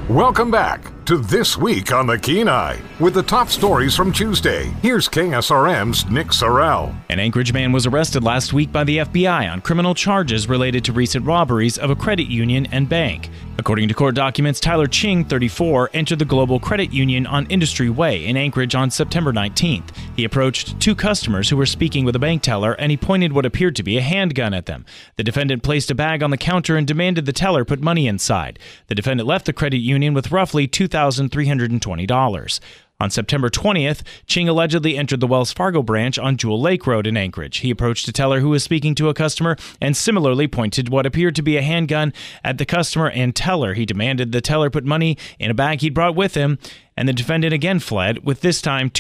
Welcome back to This Week on the Kenai with the top stories from Tuesday. Here's KSRM's Nick Sorrell. An Anchorage man was arrested last week by the FBI on criminal charges related to recent robberies of a credit union and bank. According to court documents, Tyler Ching, 34, entered the Global Credit Union on Industry Way in Anchorage on September 19th. He approached two customers who were speaking with a bank teller, and he pointed what appeared to be a handgun at them. The defendant placed a bag on the counter and demanded the teller put money inside. The defendant left the credit union with roughly $2,320. On September 20th, Ching allegedly entered the Wells Fargo branch on Jewel Lake Road in Anchorage. He approached a teller who was speaking to a customer and similarly pointed what appeared to be a handgun at the customer and teller. He demanded the teller put money in a bag he'd brought with him, and the defendant again fled, with this time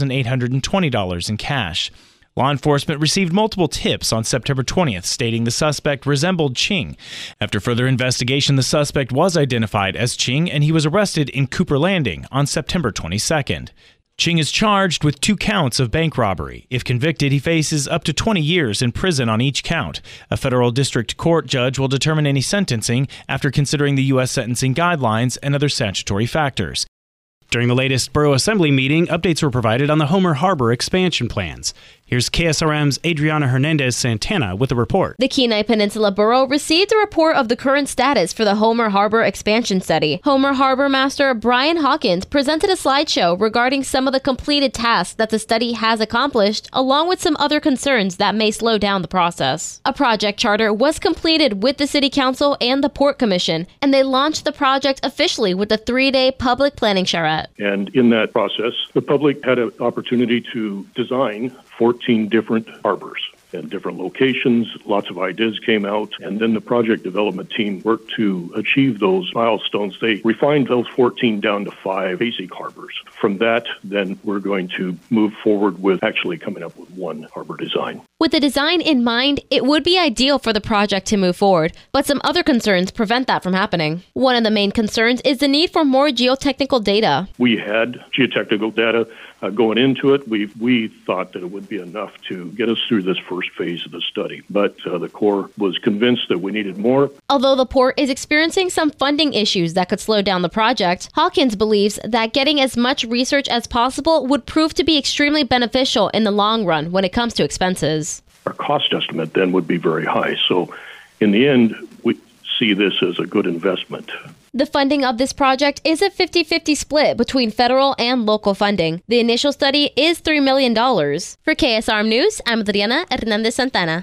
$2,820 in cash. Law enforcement received multiple tips on September 20th stating the suspect resembled Ching. After further investigation, the suspect was identified as Ching, and he was arrested in Cooper Landing on September 22nd. Ching is charged with 2 counts of bank robbery. If convicted, he faces up to 20 years in prison on each count. A federal district court judge will determine any sentencing after considering the U.S. sentencing guidelines and other statutory factors. During the latest Borough Assembly meeting, updates were provided on the Homer Harbor expansion plans. Here's KSRM's Adriana Hernandez-Santana with a report. The Kenai Peninsula Borough received a report of the current status for the Homer Harbor expansion study. Homer Harbor Master Brian Hawkins presented a slideshow regarding some of the completed tasks that the study has accomplished, along with some other concerns that may slow down the process. A project charter was completed with the City Council and the Port Commission, and they launched the project officially with a 3-day public planning charrette. And in that process, the public had an opportunity to design 14 different harbors and different locations. Lots of ideas came out, and then the project development team worked to achieve those milestones. They refined those 14 down to 5 basic harbors. From that, then we're going to move forward with actually coming up with one harbor design. With the design in mind, it would be ideal for the project to move forward, but some other concerns prevent that from happening. One of the main concerns is the need for more geotechnical data. We had geotechnical data going into it. We thought that it would be enough to get us through this first phase of the study, but the Corps was convinced that we needed more. Although the Port is experiencing some funding issues that could slow down the project, Hawkins believes that getting as much research as possible would prove to be extremely beneficial in the long run when it comes to expenses. Our cost estimate then would be very high. So in the end, we see this as a good investment. The funding of this project is a 50-50 split between federal and local funding. The initial study is $3 million. For KSRM News, I'm Adriana Hernandez-Santana.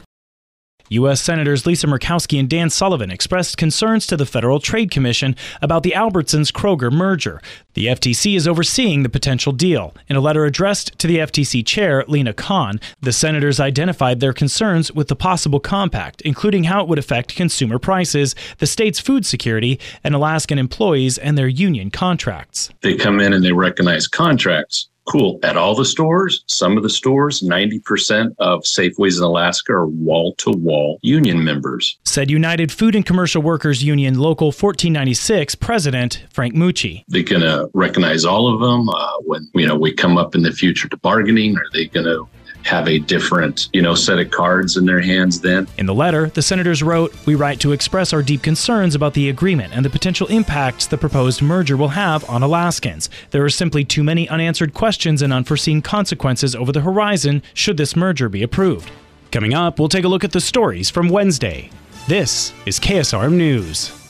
U.S. Senators Lisa Murkowski and Dan Sullivan expressed concerns to the Federal Trade Commission about the Albertsons-Kroger merger. The FTC is overseeing the potential deal. In a letter addressed to the FTC chair, Lena Khan, the senators identified their concerns with the possible compact, including how it would affect consumer prices, the state's food security, and Alaskan employees and their union contracts. They come in and they recognize contracts. Cool. At all the stores, some of the stores, 90% of Safeways in Alaska are wall-to-wall union members. Said United Food and Commercial Workers Union Local 1496 President Frank Mucci. They're going to recognize all of them when we come up in the future to bargaining? Are they going to have a different, set of cards in their hands then? In the letter, the senators wrote, "We write to express our deep concerns about the agreement and the potential impacts the proposed merger will have on Alaskans. There are simply too many unanswered questions and unforeseen consequences over the horizon should this merger be approved." Coming up, we'll take a look at the stories from Wednesday. This is KSRM News.